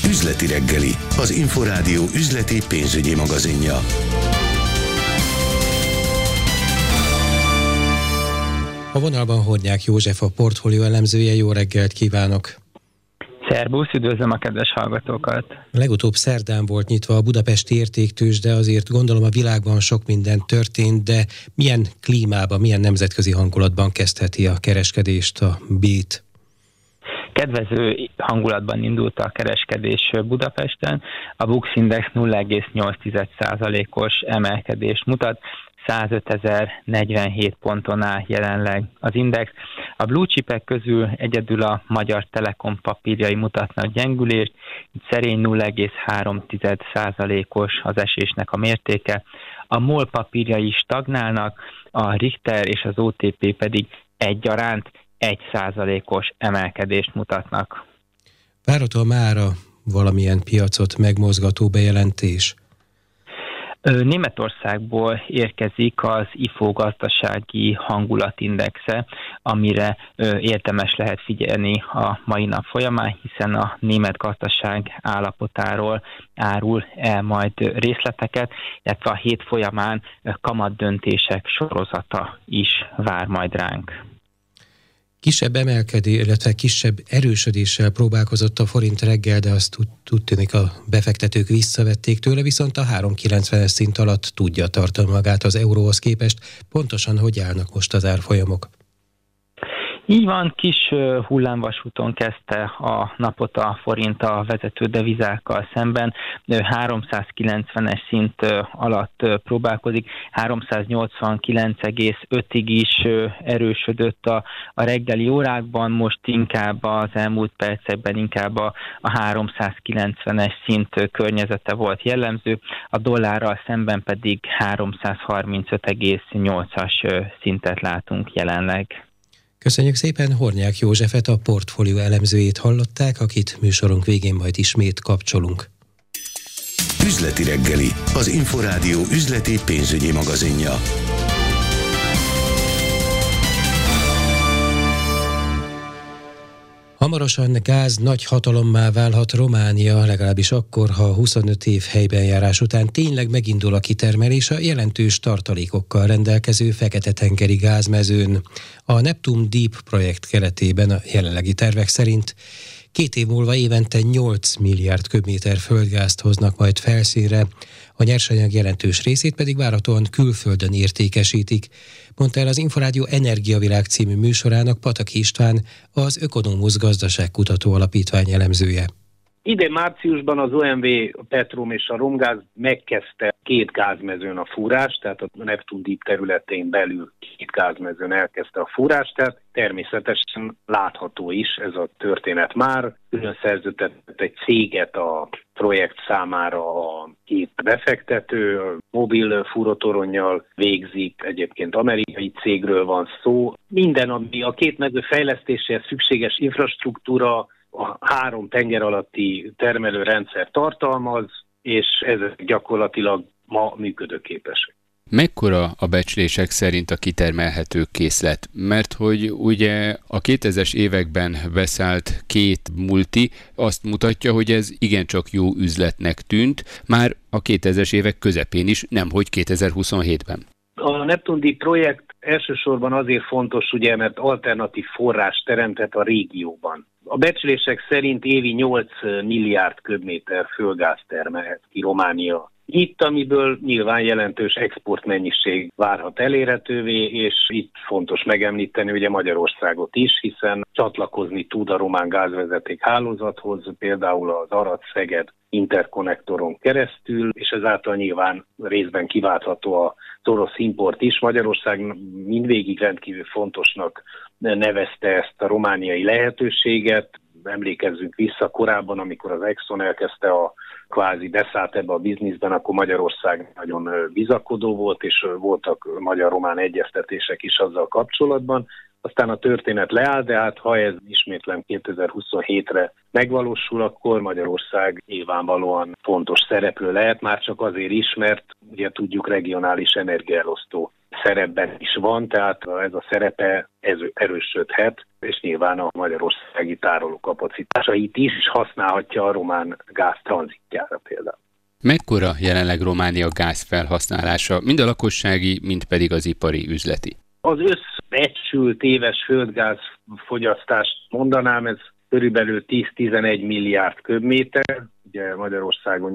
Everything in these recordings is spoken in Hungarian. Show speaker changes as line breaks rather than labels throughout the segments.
Üzleti reggeli, az Inforádió üzleti pénzügyi magazinja.
A vonalban Hornyák József, a portfólió elemzője. Jó reggelt kívánok!
Szerbusz, üdvözlöm a kedves hallgatókat!
Legutóbb szerdán volt nyitva a budapesti értéktőzsde, azért gondolom a világban sok minden történt, de milyen klímában, milyen nemzetközi hangulatban kezdheti a kereskedést a BIT?
Kedvező hangulatban indult a kereskedés Budapesten, a Bux Index 0,8%-os emelkedést mutat, 105.047 ponton áll jelenleg az index. A blue chipek közül egyedül a Magyar Telekom papírjai mutatnak gyengülést, itt szerény 0,3%-os az esésnek a mértéke. A MOL papírjai stagnálnak, a Richter és az OTP pedig egyaránt 1%-os emelkedést mutatnak.
Várható mára valamilyen piacot megmozgató bejelentés?
Németországból érkezik az IFO gazdasági hangulatindexe, amire érdemes lehet figyelni a mai nap folyamán, hiszen a német gazdaság állapotáról árul el majd részleteket, illetve a hét folyamán kamatdöntések sorozata is vár majd ránk.
Kisebb emelkedés, illetve kisebb erősödéssel próbálkozott a forint reggel, de azt úgy tűnik a befektetők visszavették tőle, viszont a 3,90-es szint alatt tudja tartani magát az euróhoz képest. Pontosan hogy állnak most az árfolyamok?
Így van, kis hullámvasúton kezdte a napot a forint a vezető devizákkal szemben, 390-es szint alatt próbálkozik, 389,5-ig is erősödött a reggeli órákban, most inkább az elmúlt percekben inkább a 390-es szint környezete volt jellemző, a dollárral szemben pedig 335,8-as szintet látunk jelenleg.
Köszönjük szépen, Hornyák Józsefet, a portfólió elemzőjét hallották, akit műsorunk végén majd ismét kapcsolunk.
Üzleti reggeli, az Inforádió üzleti pénzügyi magazinja.
Hamarosan gáz nagy hatalommá válhat Románia, legalábbis akkor, ha 25 év helyben járás után tényleg megindul a kitermelés a jelentős tartalékokkal rendelkező Fekete-tengeri gázmezőn. A Neptune Deep projekt keretében a jelenlegi tervek szerint 2 év múlva évente 8 milliárd köbméter földgázt hoznak majd felszínre, a nyersanyag jelentős részét pedig várhatóan külföldön értékesítik, mondta el az Inforádió Energiavilág című műsorának Pataki István, az Ökonomusz Gazdaságkutató Alapítvány elemzője.
Idén márciusban az OMV, a Petrom és a Romgáz megkezdte 2 gázmezőn a fúrást, tehát a Neptune Deep területén belül 2 gázmezőn elkezdte a fúrást, tehát természetesen látható is ez a történet már. Külön szerződtetett egy céget a projekt számára a 2 befektető, mobil fúrótoronnyal végzik, egyébként amerikai cégről van szó. Minden, ami a 2 mező fejlesztéséhez szükséges infrastruktúra, a 3 tenger alatti termelőrendszer tartalmaz, és ezek gyakorlatilag ma működőképesek.
Mekkora a becslések szerint a kitermelhető készlet? Mert hogy ugye a 2000-es években beszállt 2 multi azt mutatja, hogy ez igencsak jó üzletnek tűnt, már a 2000-es évek közepén is, nemhogy 2027-ben.
A Neptune Deep projekt elsősorban azért fontos, ugye, mert alternatív forrás teremtett a régióban. A becslések szerint évi 8 milliárd köbméter földgáz termelhet ki Románia. Itt, amiből nyilván jelentős exportmennyiség várhat elérhetővé, és itt fontos megemlíteni ugye Magyarországot is, hiszen csatlakozni tud a román gázvezeték hálózathoz, például az Arad-Szeged interkonnektoron keresztül, és ezáltal nyilván részben kiváltható az orosz import is. Magyarország mindvégig rendkívül fontosnak nevezte ezt a romániai lehetőséget. Emlékezzünk vissza korábban, amikor az Exxon elkezdte kvázi beszállt ebbe a bizniszben, akkor Magyarország nagyon bizakodó volt, és voltak magyar-román egyeztetések is azzal kapcsolatban. Aztán a történet leáll, de hát ha ez ismétlen 2027-re megvalósul, akkor Magyarország nyilvánvalóan fontos szereplő lehet, már csak azért is, mert ugye tudjuk regionális energiaelosztó szerepben is van, tehát ez a szerepe erősödhet, és nyilván a magyarországi tárolókapacitásait is használhatja a román gáz tranzitjára például.
Mekkora jelenleg Románia gázfelhasználása, mind a lakossági, mind pedig az ipari üzleti?
Az összbecsült éves földgáz fogyasztást mondanám, ez körülbelül 10-11 milliárd köbméter, ugye Magyarországon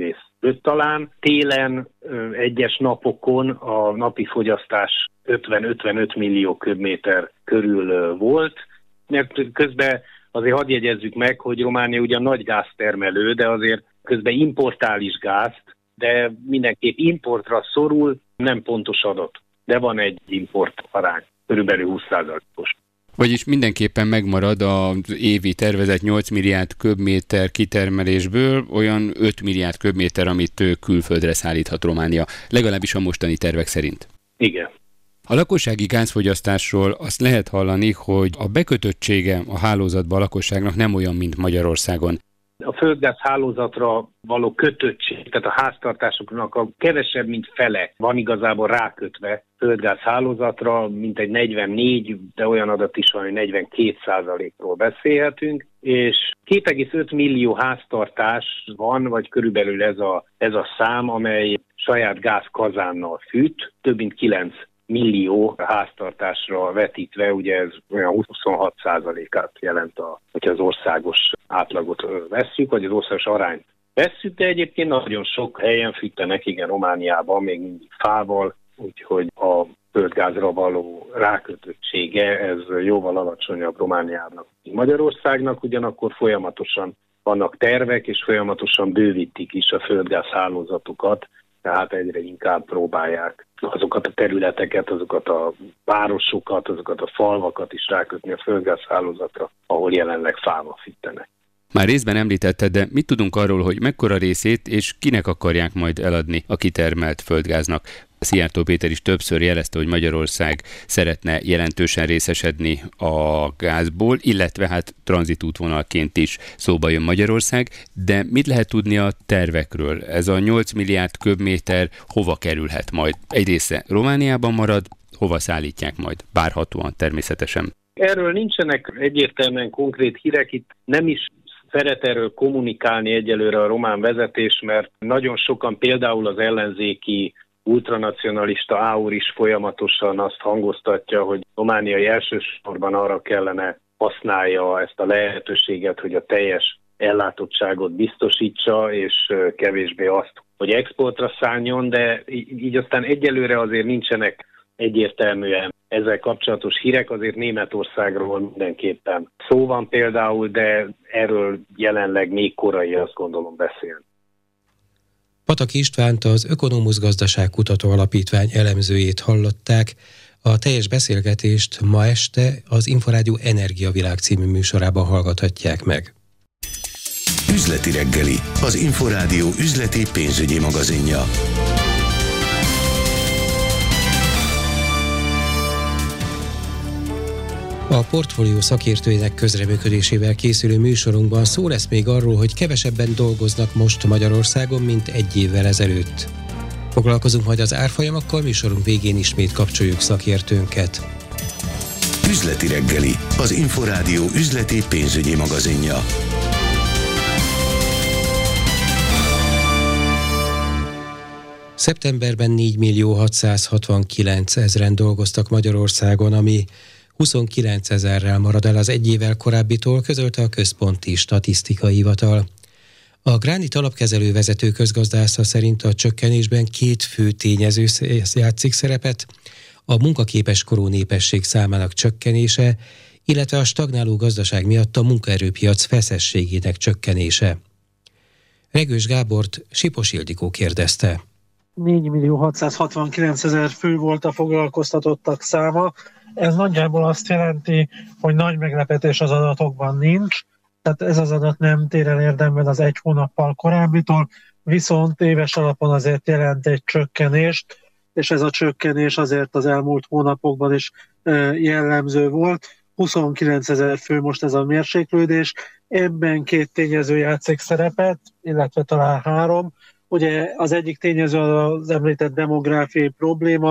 8,5 talán. Télen egyes napokon a napi fogyasztás 50-55 millió köbméter körül volt, mert közben azért hadd jegyezzük meg, hogy Románia ugyan nagy gáztermelő, de azért közben importál is gázt, de mindenképp importra szorul, nem pontos adat, de van egy import arány, körülbelül 20%-os.
Vagyis mindenképpen megmarad az évi tervezett 8 milliárd köbméter kitermelésből olyan 5 milliárd köbméter, amit külföldre szállíthat Románia, legalábbis a mostani tervek szerint.
Igen.
A lakossági gázfogyasztásról azt lehet hallani, hogy a bekötöttsége a hálózatba a lakosságnak nem olyan, mint Magyarországon.
A földgáz hálózatra való kötöttség, tehát a háztartásoknak a kevesebb, mint fele van igazából rákötve földgáz hálózatra, mint egy 44, de olyan adat is van, hogy 42%-ról beszélhetünk, és 2,5 millió háztartás van, vagy körülbelül ez a szám, amely saját gázkazánnal fűt, több mint 9 millió háztartásra vetítve, ugye ez olyan 26%-át jelent, hogyha az országos átlagot vesszük, vagy az országos arányt vesszük, de egyébként nagyon sok helyen fűtenek, igen, Romániában még mindig fával, úgyhogy a földgázra való rákötöttsége, ez jóval alacsonyabb Romániának, mint Magyarországnak, ugyanakkor folyamatosan vannak tervek, és folyamatosan bővítik is a földgáz hálózatokat, tehát egyre inkább próbálják azokat a területeket, azokat a városokat, azokat a falvakat is rákötni a földgázhálózatra, ahol jelenleg fával fűtenek.
Már részben említetted, de mit tudunk arról, hogy mekkora részét és kinek akarják majd eladni a kitermelt földgáznak? Szijjártó Péter is többször jelezte, hogy Magyarország szeretne jelentősen részesedni a gázból, illetve hát tranzitútvonalként is szóba jön Magyarország, de mit lehet tudni a tervekről? Ez a 8 milliárd köbméter hova kerülhet majd? Egy része Romániában marad, hova szállítják majd? Várhatóan természetesen.
Erről nincsenek egyértelműen konkrét hírek, itt nem is szeret erről kommunikálni egyelőre a román vezetés, mert nagyon sokan, például az ellenzéki ultranacionalista AUR is folyamatosan azt hangoztatja, hogy romániai elsősorban arra kellene használja ezt a lehetőséget, hogy a teljes ellátottságot biztosítsa, és kevésbé azt, hogy exportra szálljon, de így aztán egyelőre azért nincsenek egyértelműen ezzel kapcsolatos hírek, azért Németországról mindenképpen szó van például, de erről jelenleg még korai, azt gondolom, beszélni.
Pataki Istvánt, az Ökonomusz Gazdaságkutató Alapítvány elemzőjét hallották. A teljes beszélgetést ma este az Inforádió Energiavilág című műsorában hallgathatják meg.
Üzleti reggeli, az Inforádió üzleti pénzügyi magazinja.
A portfólió szakértőinek közreműködésével készülő műsorunkban szó lesz még arról, hogy kevesebben dolgoznak most Magyarországon, mint egy évvel ezelőtt. Foglalkozunk majd az árfolyamokkal, műsorunk végén ismét kapcsoljuk szakértőnket.
Üzleti reggeli, az Inforádió üzleti pénzügyi magazinja.
Szeptemberben 4.669.000-en dolgoztak Magyarországon, ami 29 000-rel marad el az egy évvel korábbitól, közölte a Központi Statisztikai Hivatal. A Gránit alapkezelő vezető közgazdásza szerint a csökkenésben két fő tényező játszik szerepet, a munkaképes korú népesség számának csökkenése, illetve a stagnáló gazdaság miatt a munkaerőpiac feszességének csökkenése. Regős Gábort Sipos Ildikó kérdezte.
4.669.000 fő volt a foglalkoztatottak száma. Ez nagyjából azt jelenti, hogy nagy meglepetés az adatokban nincs, tehát ez az adat nem tér el érdemben az egy hónappal korábbitól, viszont éves alapon azért jelent egy csökkenést, és ez a csökkenés azért az elmúlt hónapokban is jellemző volt. 29 000 fő most ez a mérséklődés, ebben két tényező játszik szerepet, illetve talán három. Ugye az egyik tényező az említett demográfiai probléma,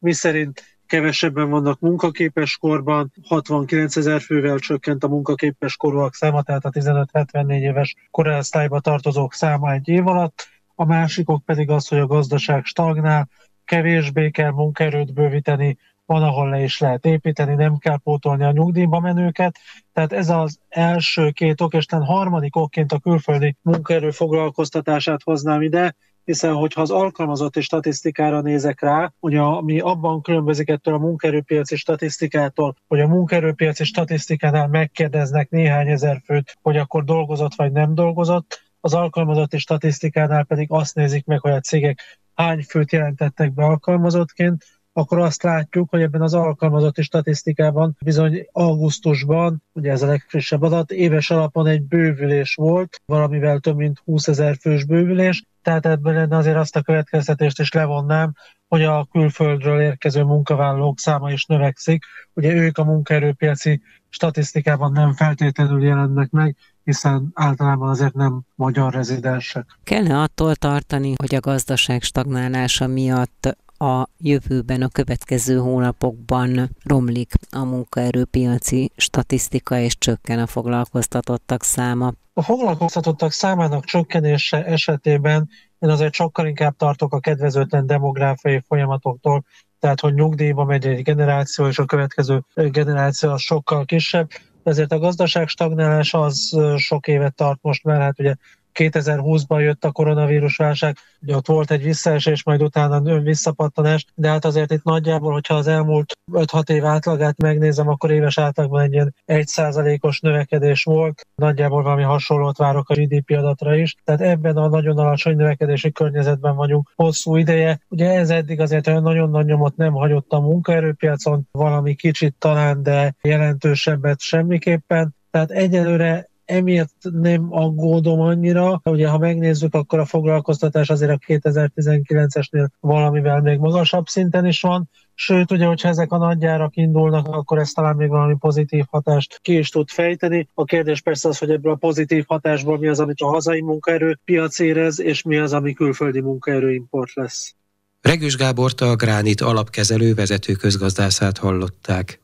miszerint kevesebben vannak munkaképes korban, 69 000 fővel csökkent a munkaképes korúak száma, tehát a 15-74 éves korosztályba tartozók száma egy év alatt. A másikok pedig az, hogy a gazdaság stagnál, kevésbé kell munkaerőt bővíteni, van, ahol le is lehet építeni, nem kell pótolni a nyugdíjba menőket. Tehát ez az első két ok, és harmadik okként a külföldi munkaerő foglalkoztatását hoznám ide, hiszen hogyha az alkalmazotti statisztikára nézek rá, ugye ami abban különbözik ettől a munkaerőpiaci statisztikától, hogy a munkaerőpiaci statisztikánál megkérdeznek néhány ezer főt, hogy akkor dolgozott vagy nem dolgozott, az alkalmazotti statisztikánál pedig azt nézik meg, hogy a cégek hány főt jelentettek be alkalmazottként, akkor azt látjuk, hogy ebben az alkalmazotti statisztikában bizony augusztusban, ugye ez a legfrissebb adat, éves alapon egy bővülés volt, valamivel több mint 20 000 fős bővülés, tehát ebből lenne azért azt a következtetést is levonnám, hogy a külföldről érkező munkavállalók száma is növekszik. Ugye ők a munkaerőpiaci statisztikában nem feltétlenül jelennek meg, hiszen általában azért nem magyar rezidensek.
Kellene attól tartani, hogy a gazdaság stagnálása miatt a jövőben, a következő hónapokban romlik a munkaerőpiaci statisztika és csökken a foglalkoztatottak száma?
A foglalkoztatottak számának csökkenése esetében én azért sokkal inkább tartok a kedvezőtlen demográfiai folyamatoktól, tehát hogy nyugdíjba megy egy generáció, és a következő generáció az sokkal kisebb. Ezért a gazdaság stagnálása az sok évet tart most már, hát ugye 2020-ban jött a koronavírus válság, ugye ott volt egy visszaesés, majd utána visszapattanás, de hát azért itt nagyjából, hogyha az elmúlt 5-6 év átlagát megnézem, akkor éves átlagban egy ilyen 1%-os növekedés volt. Nagyjából valami hasonlót várok a GDP adatra is. Tehát ebben a nagyon alacsony növekedési környezetben vagyunk hosszú ideje. Ugye ez eddig azért olyan nagyon nagy nyomot nem hagyott a munkaerőpiacon, valami kicsit talán, de jelentősebbet semmiképpen. Tehát egyelőre emiatt nem aggódom annyira. Ugye, ha megnézzük, akkor a foglalkoztatás azért a 2019-esnél valamivel még magasabb szinten is van. Sőt, ugye, hogyha ezek a nagyárak indulnak, akkor ez talán még valami pozitív hatást ki is tud fejteni. A kérdés persze az, hogy ebből a pozitív hatásból mi az, amit a hazai munkaerőpiac érez, és mi az, ami külföldi munkaerőimport lesz.
Regős Gábort, a Gránit alapkezelő vezető közgazdászát hallották.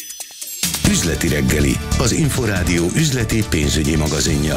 Üzleti reggeli, az Inforádió üzleti pénzügyi magazinja.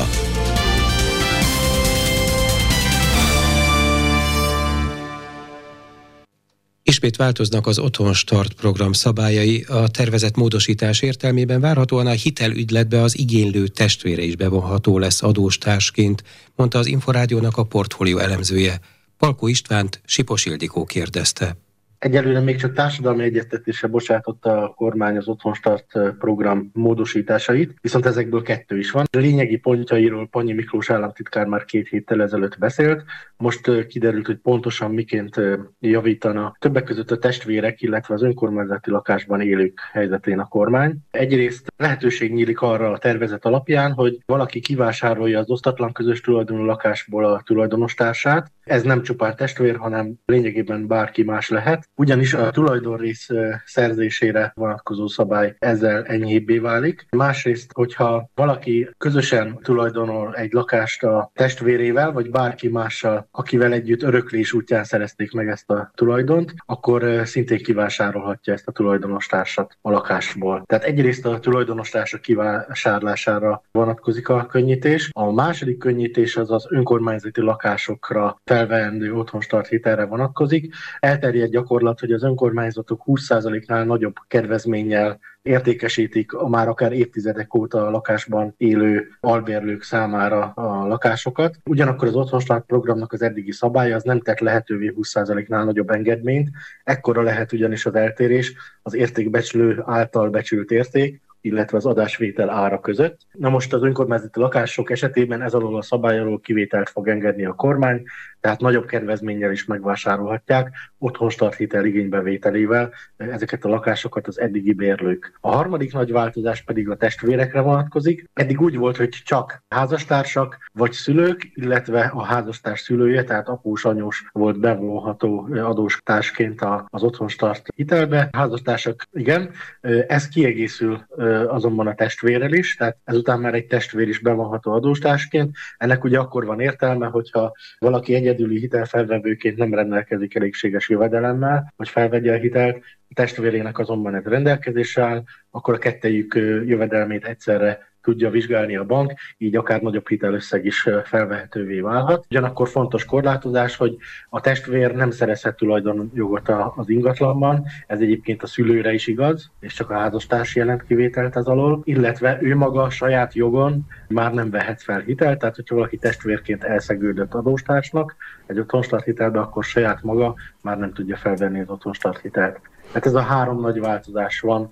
Ismét változnak az Otthonstart program szabályai. A tervezett módosítás értelmében várhatóan a hitelügyletbe az igénylő testvére is bevonható lesz adóstársként, mondta az Inforádiónak a portfólió elemzője. Palkó Istvánt Sipos Ildikó kérdezte.
Egyelőre még csak társadalmi egyeztetésre bocsátotta a kormány az Otthonstart program módosításait, viszont ezekből 2 is van. A lényegi pontjairól Pannyi Miklós államtitkár már 2 héttel ezelőtt beszélt. Most kiderült, hogy pontosan miként javítana többek között a testvérek, illetve az önkormányzati lakásban élők helyzetén a kormány. Egyrészt lehetőség nyílik arra a tervezet alapján, hogy valaki kivásárolja az osztatlan közös tulajdonú lakásból a tulajdonostársát. Ez nem csupán testvér, hanem lényegében bárki más lehet. Ugyanis a tulajdonrész szerzésére vonatkozó szabály ezzel enyhébbé válik. Másrészt, hogyha valaki közösen tulajdonol egy lakást a testvérével, vagy bárki mással, akivel együtt öröklés útján szerezték meg ezt a tulajdont, akkor szintén kivásárolhatja ezt a tulajdonostársat a lakásból. Tehát egyrészt a tulajdonostársak kivásárlására vonatkozik a könnyítés. A második könnyítés az az önkormányzati lakásokra felveendő Otthonstart hitelre vonatkozik. Elterjedt gyakorlat, hogy az önkormányzatok 20%-nál nagyobb kedvezménnyel értékesítik a már akár évtizedek óta a lakásban élő albérlők számára a lakásokat. Ugyanakkor az Otthonstart programnak az eddigi szabálya az nem tett lehetővé 20%-nál nagyobb engedményt. Ekkora lehet ugyanis az eltérés az értékbecslő által becsült érték, illetve az adásvétel ára között. Na most az önkormányzati lakások esetében ez alól a szabály alól kivételt fog engedni a kormány, tehát nagyobb kedvezménnyel is megvásárolhatják Otthonstart hitel igénybevételével ezeket a lakásokat az eddigi bérlők. A harmadik nagy változás pedig a testvérekre vonatkozik. Eddig úgy volt, hogy csak házastársak vagy szülők, illetve a házastárs szülője, tehát após, anyós volt bevonható adóstársként az Otthonstart hitelbe. A házastársak, igen, ez kiegészül azonban a testvérrel is, tehát ezután már egy testvér is bevonható adóstársként. Ennek ugye akkor van értelme, hogyha valaki egyedül egyedüli hitelfelvevőként nem rendelkezik elégséges jövedelemmel, hogy felvegye a hitelt, a testvérének azonban ez rendelkezésre áll, akkor a kettejük jövedelmét egyszerre tudja vizsgálni a bank, így akár nagyobb hitelösszeg is felvehetővé válhat. Ugyanakkor fontos korlátozás, hogy a testvér nem szerezhet tulajdonjogot az ingatlanban, ez egyébként a szülőre is igaz, és csak a házastárs jelent kivételt ez alól, illetve ő maga saját jogon már nem vehet fel hitelt, tehát hogyha valaki testvérként elszegődött adóstársnak egy otthonstart hitelbe, akkor saját maga már nem tudja felvenni az otthonstart hitelt. Hát ez a 3 nagy változás van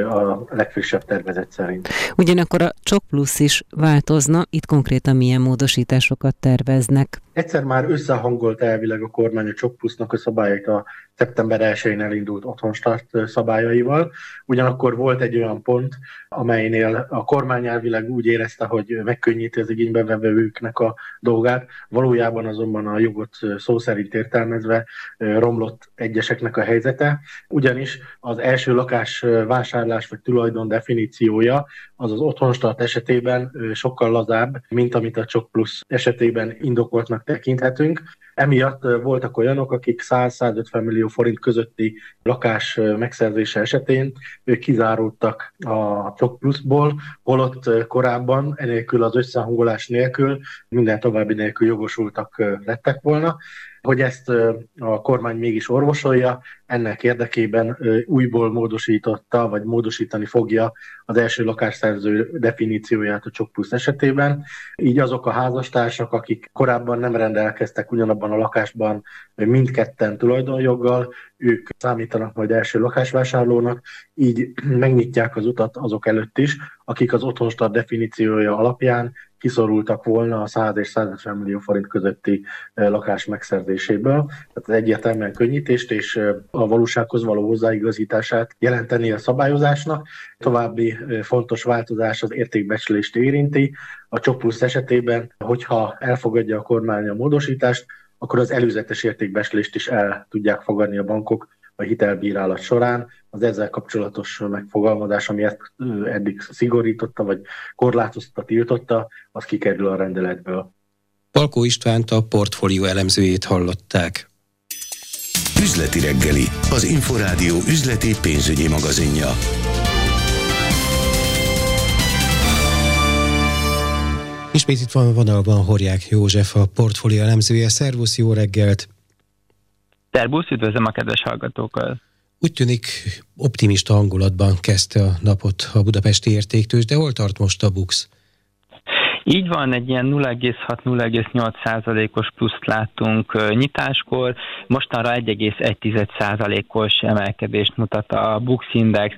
a legfrissebb tervezet szerint.
Ugyanakkor a Csok Plusz is változna, itt konkrétan milyen módosításokat terveznek?
Egyszer már összehangolt elvileg a kormány a Csok Plusznak a szabályait a szeptember 1-én elindult otthonstart szabályaival. Ugyanakkor volt egy olyan pont, amelynél a kormány elvileg úgy érezte, hogy megkönnyíti az igénybevevőknek a dolgát, valójában azonban a jogot szó szerint értelmezve romlott egyeseknek a helyzete, ugyanis az első lakás vásárlás vagy tulajdon definíciója az otthonstart esetében sokkal lazább, mint amit a Csok Plusz esetében indokoltnak tekinthetünk. Emiatt voltak olyanok, akik 100-150 millió forint közötti lakás megszerzése esetén kizárultak a Csok Pluszból, holott korábban enélkül az összehangolás nélkül, minden további nélkül jogosultak lettek volna. Hogy ezt a kormány mégis orvosolja, ennek érdekében újból módosította, vagy módosítani fogja az első lakásszerző definícióját a Csok Plusz esetében. Így azok a házastársak, akik korábban nem rendelkeztek ugyanabban a lakásban mindketten tulajdonjoggal, ők számítanak majd első lakásvásárlónak, így megnyitják az utat azok előtt is, akik az otthonstart definíciója alapján kiszorultak volna a 100 és 150 millió forint közötti lakás megszerzéséből. Tehát az egyértelműen könnyítést és a valósághoz való hozzáigazítását jelenteni a szabályozásnak. További fontos változás az értékbecslést érinti. A Csok Plusz esetében, hogyha elfogadja a kormány a módosítást, akkor az előzetes értékbecslést is el tudják fogadni a bankok a hitelbírálat során. Az ezzel kapcsolatos megfogalmazás, ami ezt eddig szigorította, vagy korlátozta, tiltotta, az kikerül a rendeletből.
Palkó Istvánt, a Portfólió elemzőjét hallották.
Üzleti reggeli, az Inforádió üzleti pénzügyi magazinja.
Ismét itt van a vonalban Horják József, a Portfólió elemzője. Szervusz, jó reggelt!
Szervusz, üdvözlöm a kedves hallgatókat!
Úgy tűnik, optimista hangulatban kezdte a napot a budapesti értéktőzsde, de hol tart most a BUX?
Így van, egy ilyen 0,6-0,8%-os pluszt láttunk nyitáskor, mostanra 1,1%-os emelkedést mutat a BUX Index,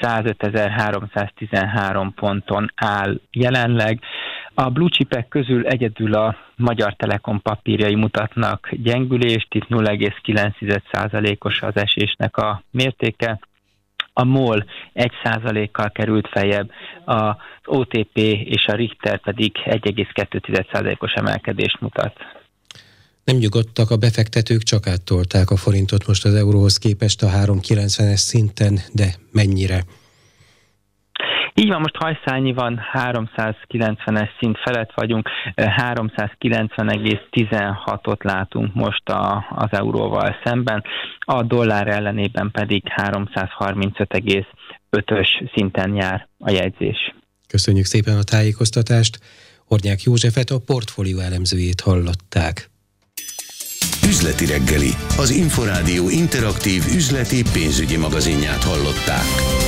105.313 ponton áll jelenleg. A blue chipek közül egyedül a Magyar Telekom papírjai mutatnak gyengülést, itt 0,9%-os az esésnek a mértéke. A MOL 1%-kal került feljebb, az OTP és a Richter pedig 1,2%-os emelkedést mutat.
Nem nyugodtak a befektetők, csak áttolták a forintot most az euróhoz képest a 3,90-es szinten, de mennyire?
Így van, most hajszálnyi van, 390-es szint felett vagyunk, 390,16-ot látunk most az euróval szemben, a dollár ellenében pedig 335,5-ös szinten jár a jegyzés.
Köszönjük szépen a tájékoztatást. Horják Józsefet, a Portfólió elemzőjét hallották.
Üzleti reggeli, az Inforádió interaktív üzleti pénzügyi magazinját hallották.